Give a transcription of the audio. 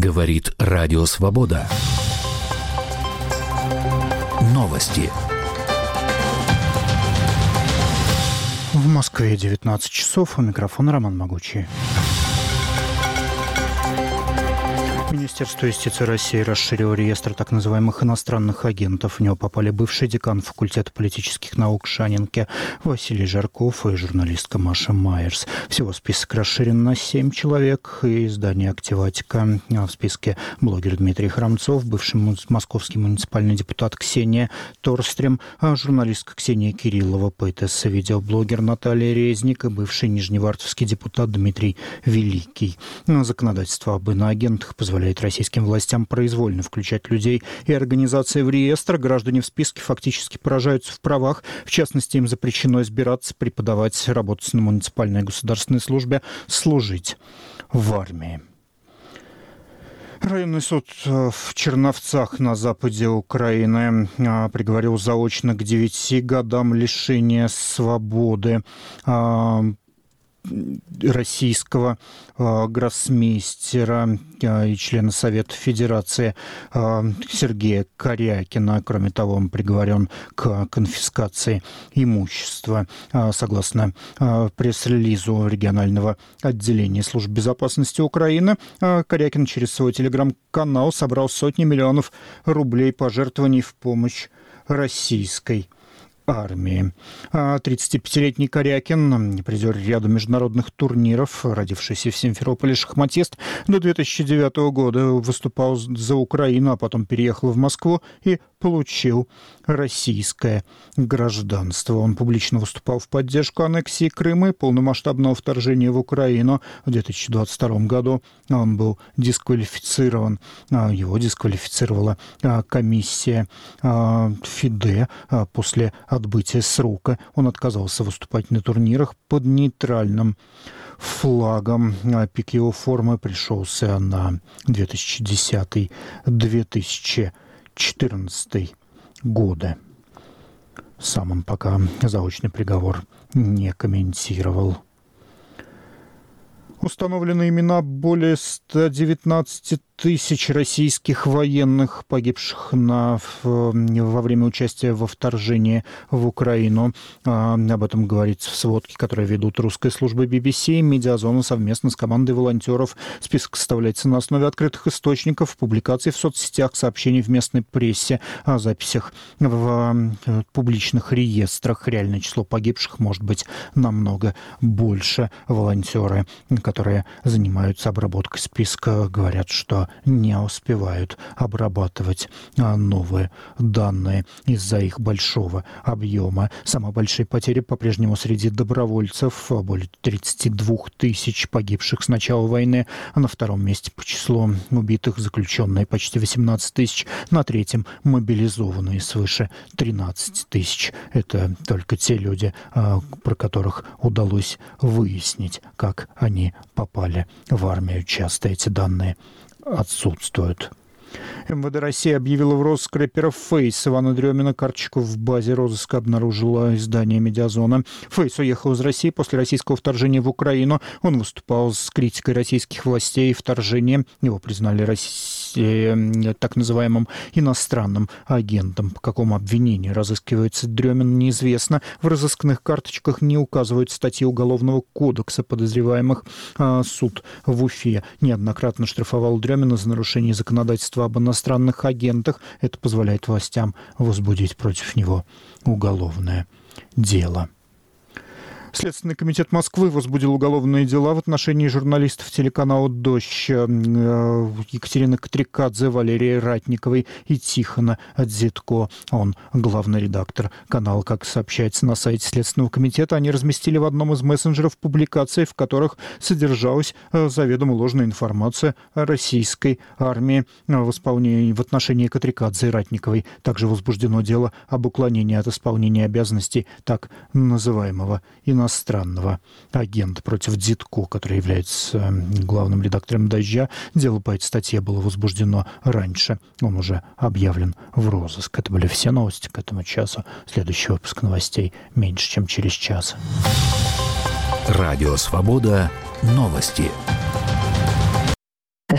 Говорит Радио Свобода. Новости. В Москве 19 часов. У микрофона Роман Могучий. Министерство юстиции России расширило реестр так называемых иностранных агентов. В него попали бывший декан факультета политических наук Шанинки Василий Жарков и журналистка Маша Майерс. Всего список расширен на 7 человек. И издание «Активатика». В списке блогер Дмитрий Храмцов, бывший московский муниципальный депутат Ксения Торстрем, журналистка Ксения Кириллова, поэтесса, видеоблогер Наталья Резник и бывший нижневартовский депутат Дмитрий Великий. Законодательство об иноагентах позволяет российским властям произвольно включать людей и организации в реестр. Граждане в списке фактически поражаются в правах. В частности, им запрещено избираться, преподавать, работать на муниципальной и государственной службе, служить в армии. Районный суд в Черновцах на западе Украины приговорил заочно к 9 годам лишения свободы российского гроссмейстера и члена Совета Федерации Сергея Корякина. Кроме того, он приговорен к конфискации имущества. Согласно пресс-релизу регионального отделения Службы безопасности Украины, Корякин через свой телеграм-канал собрал сотни миллионов рублей пожертвований в помощь российской армии. 35-летний Корякин, призер ряда международных турниров, родившийся в Симферополе шахматист, до 2009 года выступал за Украину, а потом переехал в Москву и получил российское гражданство. Он публично выступал в поддержку аннексии Крыма и полномасштабного вторжения в Украину. В 2022 году он был дисквалифицирован. Его дисквалифицировала комиссия ФИДЕ после отбытия срока. Он отказался выступать на турнирах под нейтральным флагом. Пик его формы пришелся на 2010-2014 годы. Сам он пока заочный приговор не комментировал. Установлены имена более 119 тысяч российских военных, погибших во время участия во вторжении в Украину. Об этом говорится в сводке, которую ведут русская служба BBC и Медиазона совместно с командой волонтеров. Список составляется на основе открытых источников, публикаций в соцсетях, сообщений в местной прессе, о записях в публичных реестрах. Реальное число погибших может быть намного больше. Волонтеры, которые занимаются обработкой списка, говорят, что не успевают обрабатывать новые данные из-за их большого объема. Самые большие потери по-прежнему среди добровольцев. Более 32 тысяч погибших с начала войны. На втором месте по числу убитых заключенные почти 18 тысяч. На третьем мобилизованные свыше 13 тысяч. Это только те люди, про которых удалось выяснить, как они попали в армию. Часто эти данные отсутствуют. МВД России объявила в розыск рэперов Фейс. Ивана Дрёмина карточку в базе розыска обнаружило издание «Медиазона». Фейс уехал из России после российского вторжения в Украину. Он выступал с критикой российских властей и вторжения. Его признали так называемым иностранным агентом. По какому обвинению разыскивается Дрёмин, неизвестно. В розыскных карточках не указывают статьи Уголовного кодекса подозреваемых. Суд в Уфе неоднократно штрафовал Дрёмина за нарушение законодательства об иностранных агентах. Это позволяет властям возбудить против него уголовное дело. Следственный комитет Москвы возбудил уголовные дела в отношении журналистов телеканала «Дождь» Екатерины Катрикадзе, Валерии Ратниковой и Тихона Дзитко. Он главный редактор канала. Как сообщается на сайте Следственного комитета, они разместили в одном из мессенджеров публикации, в которых содержалась заведомо ложная информация о российской армии в отношении Катрикадзе и Ратниковой. Также возбуждено дело об уклонении от исполнения обязанностей так называемого иностранного агента против Дзитко, который является главным редактором «Дождя». Дело по этой статье было возбуждено раньше. Он уже объявлен в розыск. Это были все новости к этому часу. Следующий выпуск новостей меньше, чем через час. Радио «Свобода». Новости.